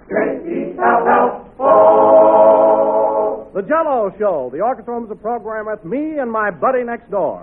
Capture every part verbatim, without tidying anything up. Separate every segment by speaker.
Speaker 1: J E L L O.
Speaker 2: The Jell-O Show. The orchestra owns a program with me and my buddy next door.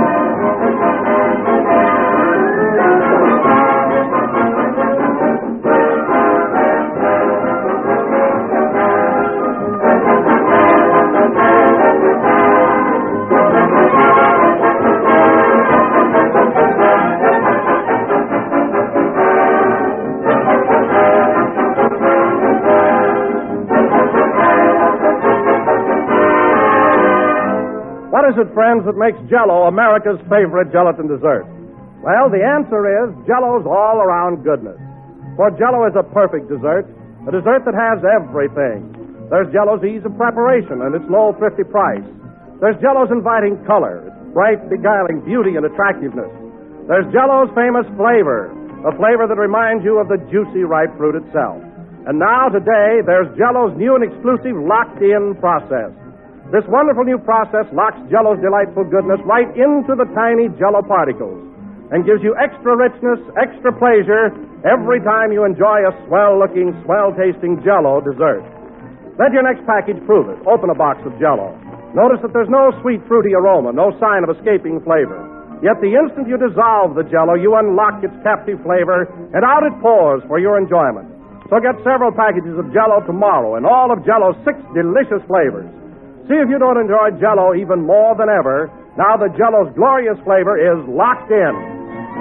Speaker 2: What is it, friends, that makes Jell-O America's favorite gelatin dessert? Well, the answer is Jell-O's all-around goodness. For Jell-O is a perfect dessert, a dessert that has everything. There's Jell-O's ease of preparation and its low, thrifty price. There's Jell-O's inviting color, its bright, beguiling beauty and attractiveness. There's Jell-O's famous flavor, a flavor that reminds you of the juicy, ripe fruit itself. And now, today, there's Jell-O's new and exclusive locked-in process. This wonderful new process locks Jell-O's delightful goodness right into the tiny Jell-O particles and gives you extra richness, extra pleasure every time you enjoy a swell-looking, swell-tasting Jell-O dessert. Let your next package prove it. Open a box of Jell-O. Notice that there's no sweet, fruity aroma, no sign of escaping flavor. Yet the instant you dissolve the Jell-O, you unlock its captive flavor, and out it pours for your enjoyment. So get several packages of Jell-O tomorrow and all of Jell-O's six delicious flavors. See if you don't enjoy Jell-O even more than ever now that Jell-O's glorious flavor is locked in.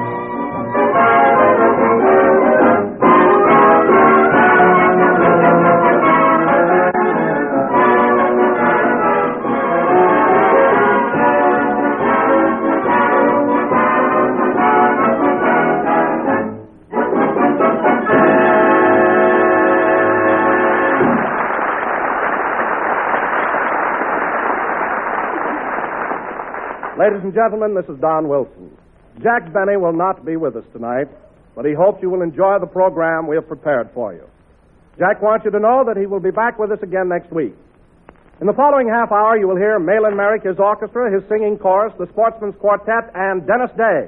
Speaker 2: Ladies and gentlemen, this is Don Wilson. Jack Benny will not be with us tonight, but he hopes you will enjoy the program we have prepared for you. Jack wants you to know that he will be back with us again next week. In the following half hour, you will hear Malin Merrick, his orchestra, his singing chorus, the Sportsman's Quartet, and Dennis Day.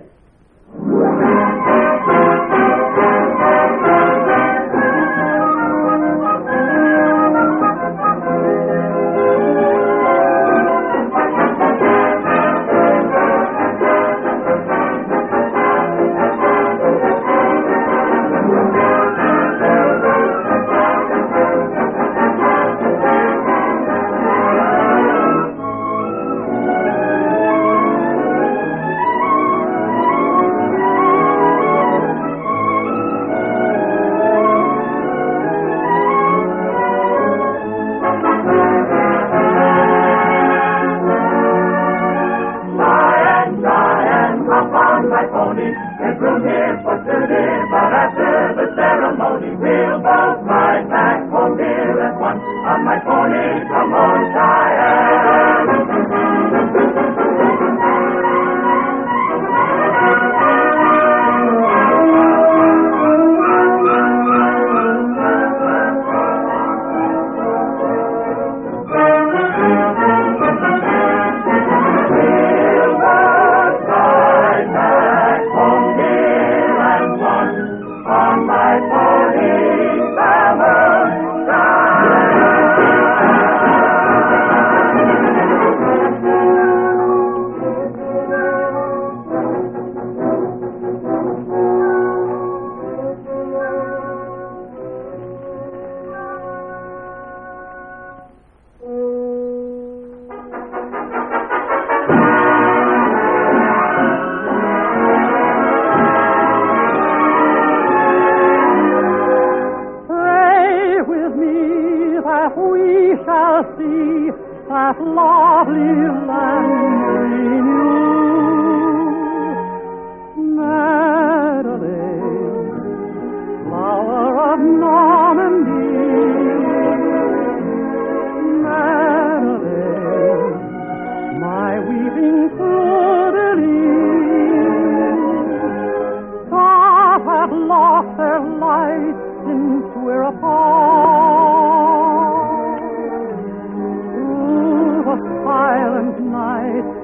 Speaker 2: Silent night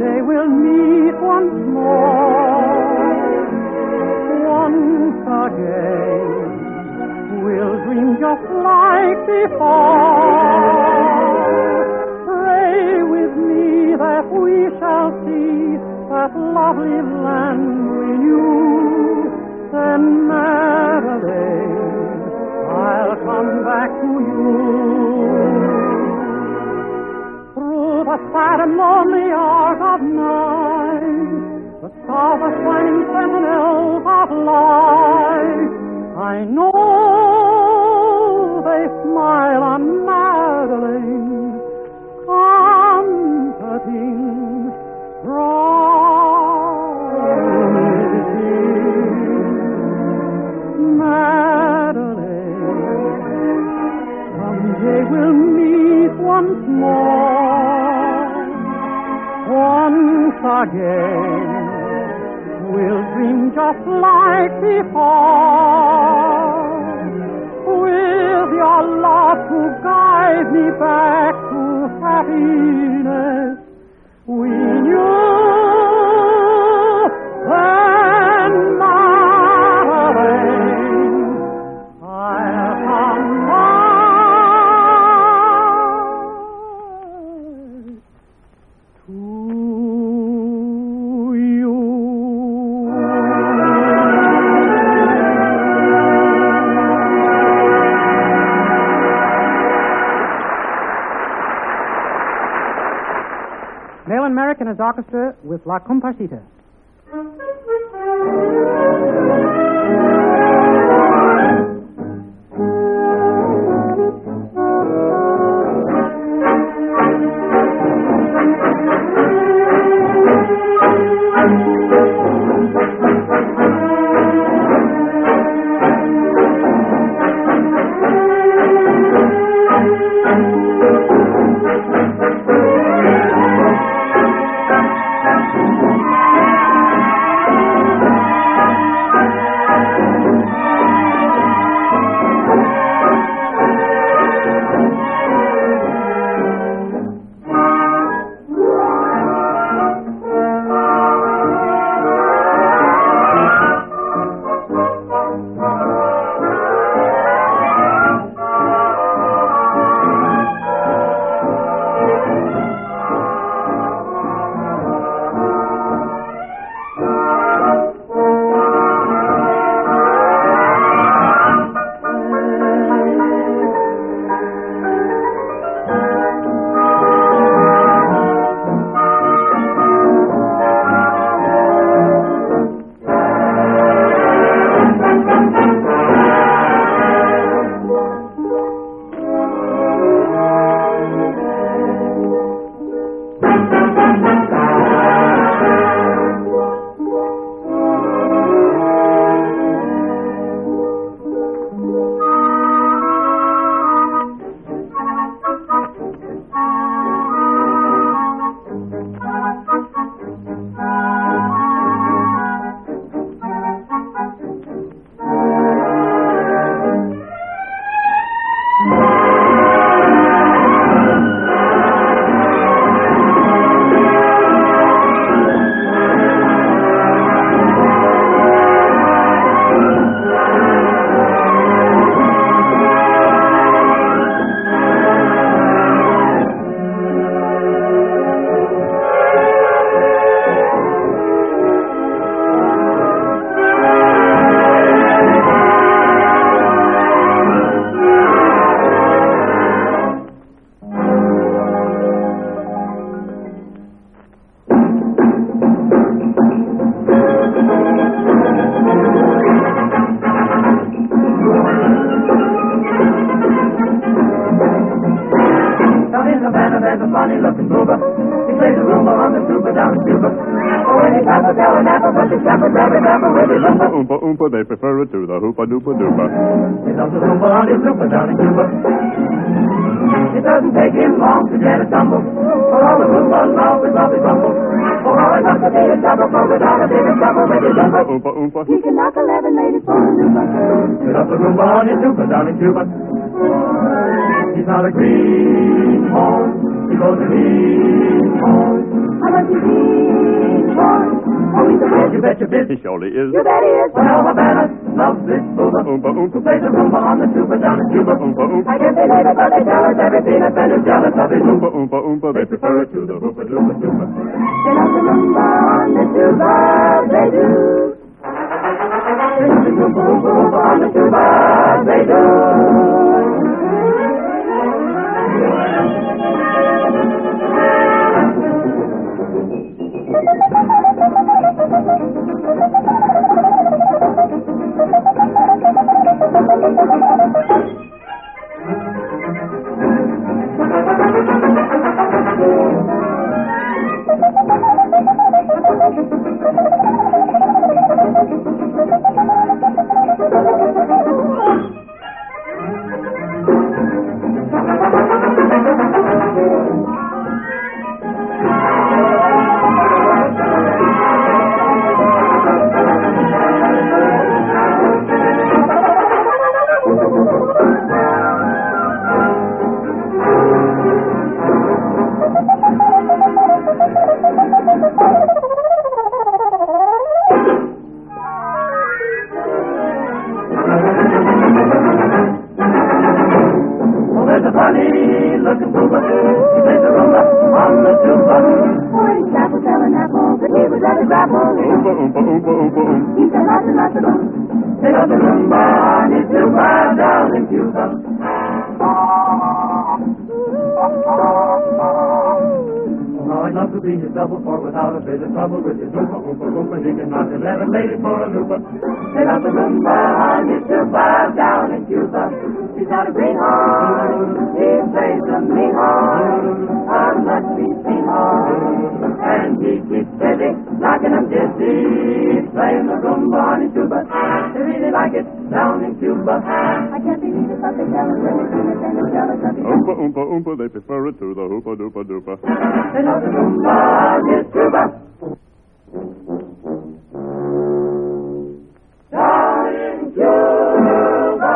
Speaker 3: Someday we'll meet once more. Once again, we'll dream just like before. Pray with me that we shall see that lovely land we knew. Then, Madeline, I'll come back to you. Through the sad and lonely hours of night, the stars are shining sentinels of light. I know they smile on Madeline, comforting, promising. Madeline, someday we'll meet once more. Once again, we'll dream just like before. With your love to guide me back to happiness, we knew then, Madeline, I'll come back to you.
Speaker 4: Nayland Merrick and his orchestra with La Comparsita.
Speaker 1: funny-looking Cuba. He plays the rumba on the tuba down in Cuba. Oh, when he taps a taranappa, but the shepherd never never with his rumba.
Speaker 5: Oompa oompa, they prefer it to the hoopa-doopa-doopa.
Speaker 1: He loves the rumba on his tuba down in Cuba. It doesn't take him long to get a tumble. For all the rumba love is lovely rumble. For all I love to be a double, for without a bit of trouble with his rumba.
Speaker 5: Oompa oompa.
Speaker 1: He can knock eleven ladies for a rumba. He loves the rumba on his tuba down in Cuba. He's not a greenhorn. He goes to greenhorn. How much is he worth? Oh, he's a whiz. You bet your biz.
Speaker 5: He surely is.
Speaker 1: You bet he is. Well, Havana loves this booba.
Speaker 5: Oompa,
Speaker 1: Who
Speaker 5: oompa,
Speaker 1: plays the rumba on the tuba down in Cuba.
Speaker 5: oompa, oompa.
Speaker 1: I guess they hate it, but they tell us every peanut and is jealous of his
Speaker 5: Oompa, oompa, oompa, they prefer it to the hoopa doopa doopa.
Speaker 1: They love the rumba on the tuba, they do. They love the rumba, rumba, rumba on the tuba, they do.
Speaker 5: Oompa, oompa, oompa, oompa, oompa.
Speaker 1: He said lots and lots of them. They love the rumba on his tuba down in Cuba. Oh, I'd love to be his double, for without a bit of trouble with his oompa, oompa, oompa, he can knock eleven ladies for a loopa. They love the rumba on his tuba down in Cuba. He's got a green horn, he plays the mean horn, a musty seen horn, and he keeps busy, knocking them dizzy, playing the rumba on his tuba. They really like it down in Cuba. I can't believe it, but they tell us when they see it, and they're jealous of it.
Speaker 5: Oompa, oompa, oompa, they prefer it to the hoopa doopa doopa.
Speaker 1: They love the rumba on his tuba. Down in Cuba.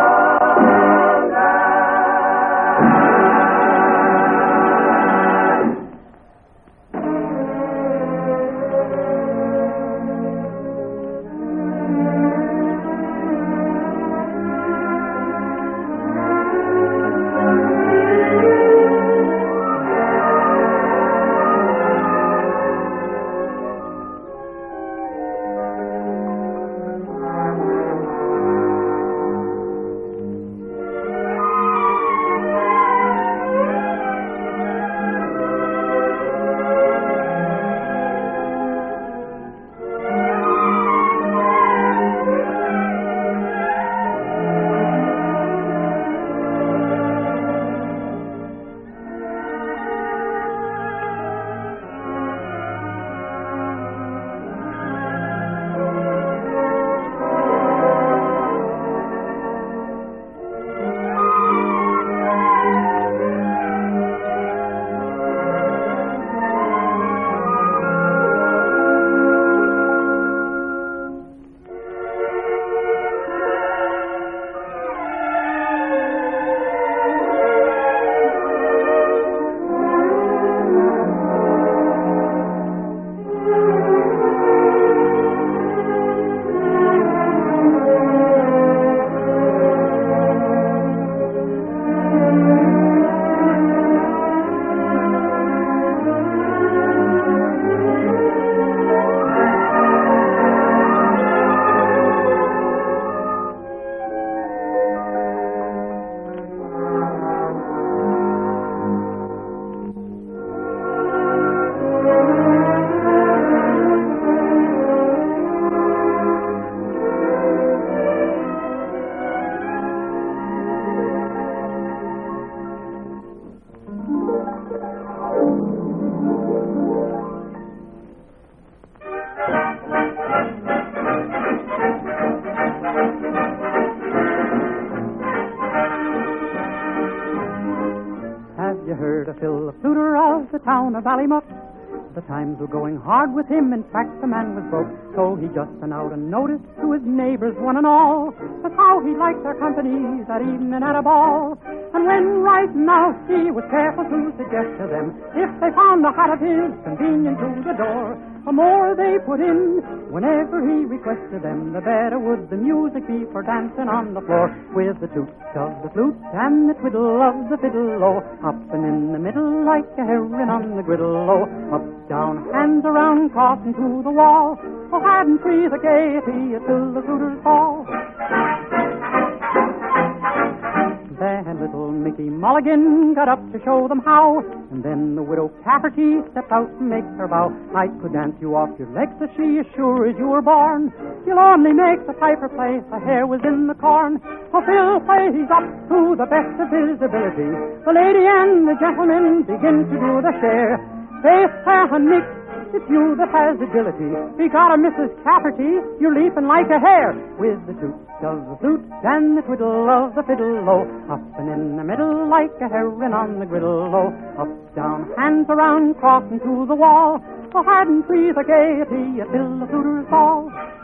Speaker 4: Have you heard of Phil, the fluter of the town of Ballymuff?
Speaker 3: the times were going hard with him. In fact, the man was broke. So he just sent out a notice to his neighbors, one and all, of how he liked their company that evening at a ball. And when writing out, he was careful to suggest to them, if they found a hat of his convenient to the door, the more they put in, whenever he requested them, the better would the music be for dancing on the floor, with the toot of the flute and the twiddle of the fiddle, oh, hopping in the middle like a heron on the griddle, oh, up, down, hands around, crossing to the wall, oh, hadn't we the gaiety till the fluters fall. Then little Mickey Mulligan got up to show them how, and then the widow Cafferty stepped out and makes her bow. I could dance you off your legs, says she, as sure as you were born. You'll only make the piper play, the hare was in the corn. So Phil plays up to the best of his ability. The lady and the gentleman begin to do the share. Faith and Nick, it's you that has agility. We got a Missus Cafferty, you're leaping like a hare, with the toot of the flute and the twiddle of the fiddle, oh, hopping in the middle like a heron on the griddle, oh, up, down, hands around, crossing to the wall, oh, hadn't we the gaiety till the fluters fall.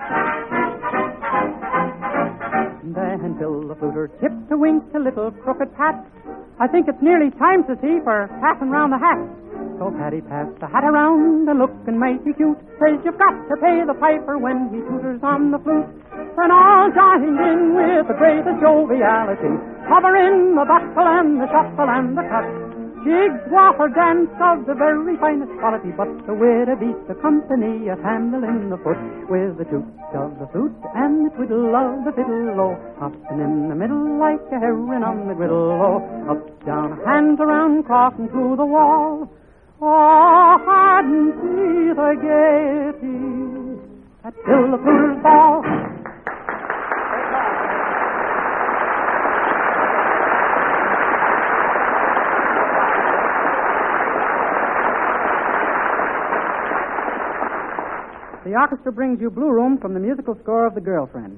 Speaker 3: Then till the fluter tipped to wink a little crooked pat, I think it's nearly time, says he, for passing round the hat. So Paddy passed the hat around and looking mighty cute, says you've got to pay the piper when he tooters on the flute. Then all joined in with the greatest joviality, covering the buckle and the shuffle and the cut. Jigs, whopper, dance of the very finest quality, but the widow beat the company at handling the foot, with the toot of the flute and the twiddle of the fiddle, oh, hopping in the middle like a heron on the griddle, oh, up, down, hands around, crossing to the wall. Oh, hadn't we the gaiety at till the fluters fall.
Speaker 4: The orchestra brings you Blue Room from the musical score of The Girlfriend.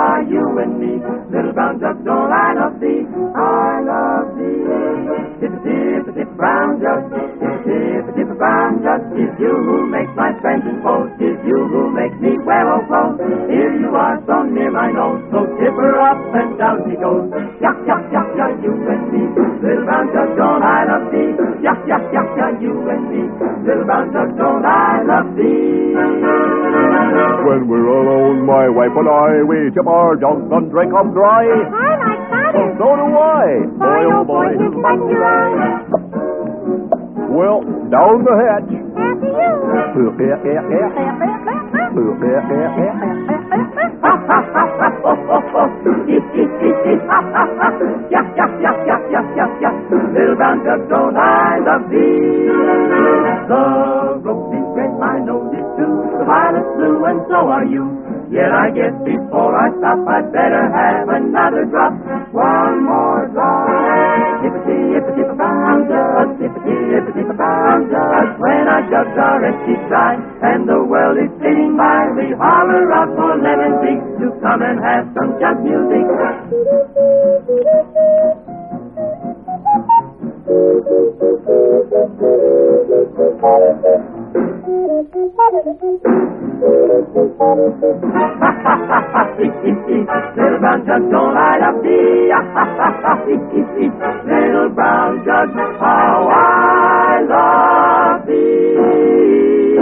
Speaker 1: Little brown jug, don't I love thee? I love thee. friends and foes. 'Tis you who make me wear old clothes. Here you are so near my nose, so tip her up and down she goes. Yuck, yuck, yuck, yuck, you and me. Little brown jug, don't I love thee? Yuck, yuck, yuck, yuck, you and me. Little brown jug, don't I love thee?
Speaker 5: When we're alone, my wife and I, we tip our jugs and drink 'em dry.
Speaker 6: I like
Speaker 5: Oh,
Speaker 6: cider.
Speaker 5: so do I.
Speaker 6: Boy, oh boy, his buttons your eyes.
Speaker 5: Well, down the hatch.
Speaker 6: After you.
Speaker 1: Yuck, yuck, yuck, yuck, yuck, yuck, yuck. Little brown jug, don't I love thee? The rope is red, my nose is too. The violet's blue, and so are you. Yet I guess before I stop, I'd better have another drop. One more drop. Hippity, hippity, brown jug. Hippity, hippity, brown jug. When our jugs are empty dry, and the world is sitting by, we holler out for lemon beaks to come and have some jug music. Little brown jug, don't I love thee? Little brown jug, how I love thee.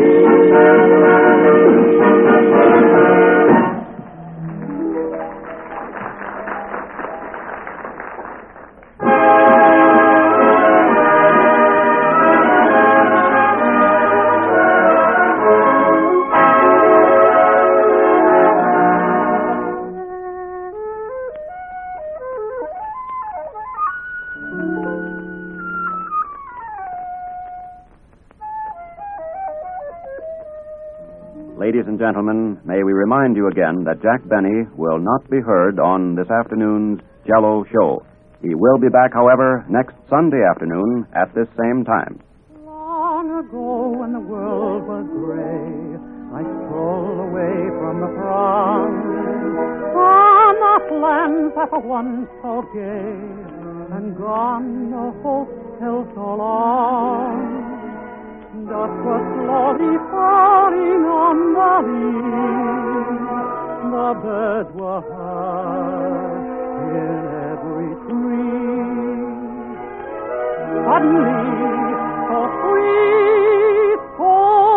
Speaker 7: Ladies and gentlemen, may we remind you again that Jack Benny will not be heard on this afternoon's Jell-O Show. He will be back, however, next Sunday afternoon at this same time.
Speaker 3: Long ago when the world was gray, I strolled away from the throng, from the lands that were once so gay, and gone the hope till so long. Dusk was slowly falling on the leaves, the birds were hushed in every tree. Suddenly, so sweet, so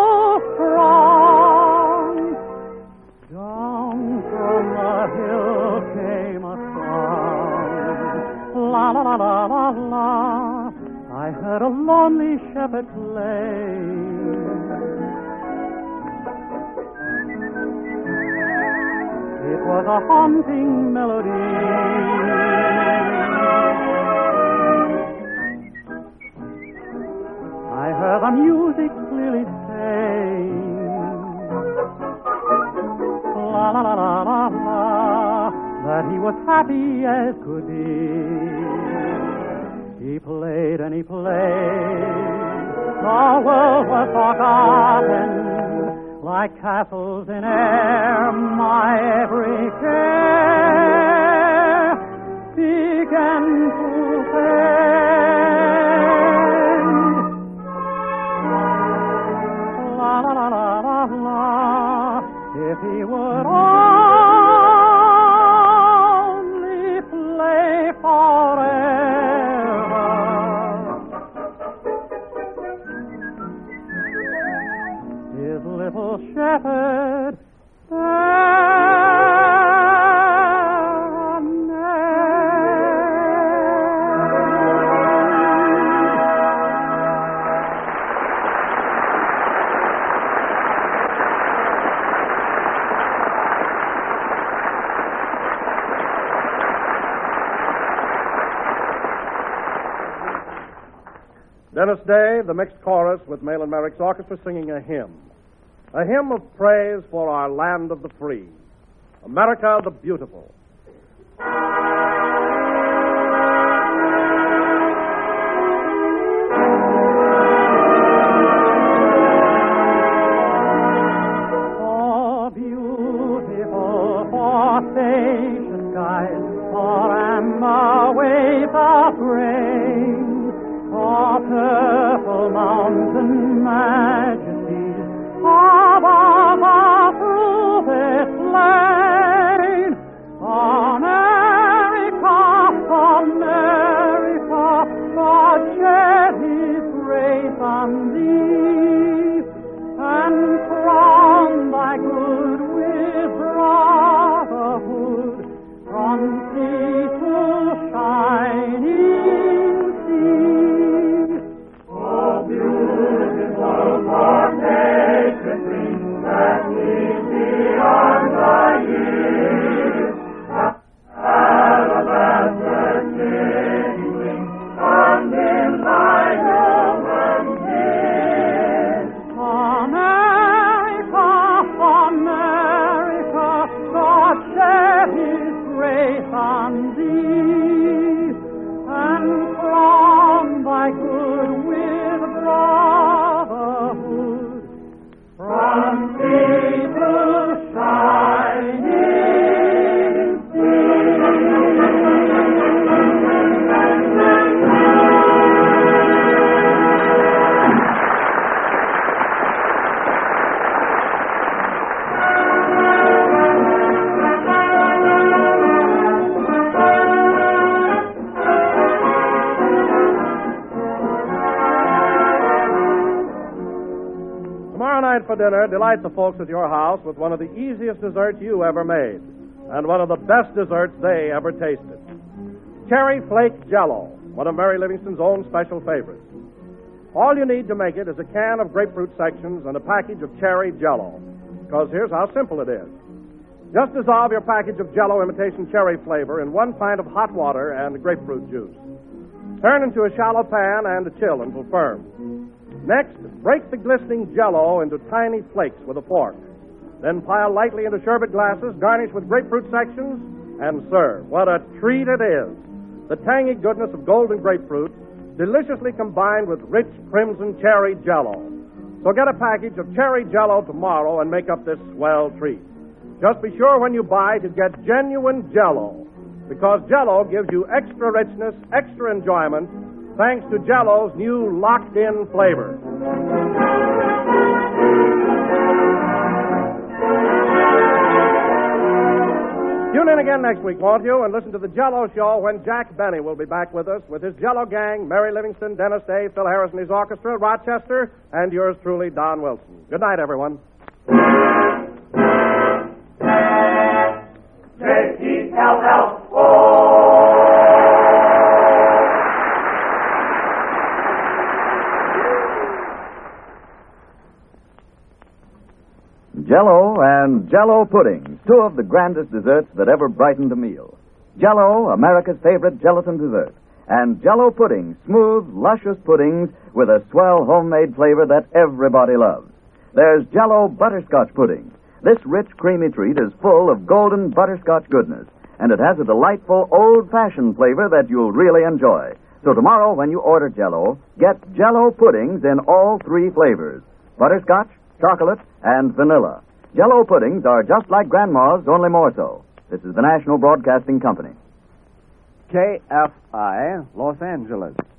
Speaker 3: strong, down from the hill came a song. La la la la la la. I heard a lonely shepherd play. It was a haunting melody. I heard the music clearly saying, la la la la la la, that he was happy as could be. He played and he played, the world was forgotten, like castles in air, my every care began to fade. La la la la la la, if he would only play forever. Little shepherd,
Speaker 2: Dennis Day, the mixed chorus with Malin Merrick's orchestra singing a hymn. A hymn of praise for our land of the free, America the beautiful.
Speaker 3: For beautiful, for spacious skies, for amber waves of rain, for purple mountain majesties,
Speaker 2: night for dinner, delight the folks at your house with one of the easiest desserts you ever made, and one of the best desserts they ever tasted. Cherry Flake Jell-O, one of Mary Livingston's own special favorites. All you need to make it is a can of grapefruit sections and a package of cherry Jell-O, because here's how simple it is. Just dissolve your package of Jell-O imitation cherry flavor in one pint of hot water and grapefruit juice. Turn into a shallow pan and chill until firm. Next, break the glistening Jell-O into tiny flakes with a fork. Then pile lightly into sherbet glasses, garnish with grapefruit sections, and serve. What a treat it is! The tangy goodness of golden grapefruit, deliciously combined with rich crimson cherry Jell-O. So get a package of cherry Jell-O tomorrow and make up this swell treat. Just be sure when you buy to get genuine Jell-O, because Jell-O gives you extra richness, extra enjoyment, thanks to Jell-O's new locked-in flavor. Tune in again next week, won't you, and listen to the Jell-O Show when Jack Benny will be back with us with his Jell-O gang, Mary Livingston, Dennis Day, Phil Harris and his orchestra, Rochester, and yours truly, Don Wilson. Good night, everyone.
Speaker 1: J E L L O
Speaker 8: Jell-O and Jell-O puddings, two of the grandest desserts that ever brightened a meal. Jell-O, America's favorite gelatin dessert, and Jell-O puddings, smooth, luscious puddings with a swell homemade flavor that everybody loves. There's Jell-O butterscotch pudding. This rich, creamy treat is full of golden butterscotch goodness, and it has a delightful old-fashioned flavor that you'll really enjoy. So tomorrow, when you order Jell-O, get Jell-O puddings in all three flavors: butterscotch, chocolate, and vanilla. Jell-O puddings are just like Grandma's, only more so. This is the National Broadcasting Company.
Speaker 9: K F I, Los Angeles.